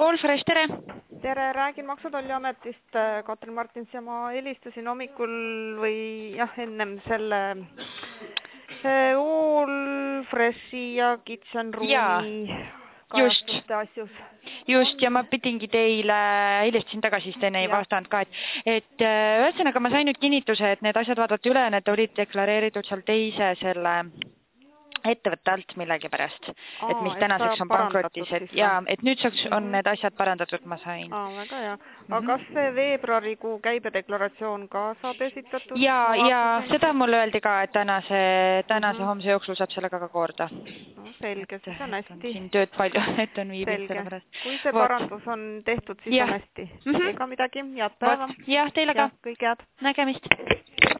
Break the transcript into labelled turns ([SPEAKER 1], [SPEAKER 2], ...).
[SPEAKER 1] Allfresh, tere!
[SPEAKER 2] Tere, räägin Maksu- ja Tolliametist, Katrin Martins ja ma helistasin hommikul või ennem selle Allfreshi ja Kitchen Roomi kajastuste asjus.
[SPEAKER 1] Just, ja ma pidingi teile, helistasin tagasi, siis teine ei vastanud ka, et ühesõnaga ma sain nüüd kinnituse, et need asjad vaadati üle, need olid deklareeritud seal teise selle ettevõtte alt millegi pärast, et mis tänaseks on pankrotis, et nüüdseks on need asjad parandatud, ma sain.
[SPEAKER 2] Väga hea. Aga kas see veebruarikuu käibedeklaratsioon ka saab esitatud?
[SPEAKER 1] Ja seda mulle öeldi ka, et tänase homse jooksul saab sellega ka korda.
[SPEAKER 2] No selge, siis on hästi.
[SPEAKER 1] Siin tööd palju, et on viibid selle pärast.
[SPEAKER 2] Kui see parandus on tehtud, siis on hästi. Ega midagi, head päeva.
[SPEAKER 1] Jah, teile ka.
[SPEAKER 2] Kõik head.
[SPEAKER 1] Nägemist.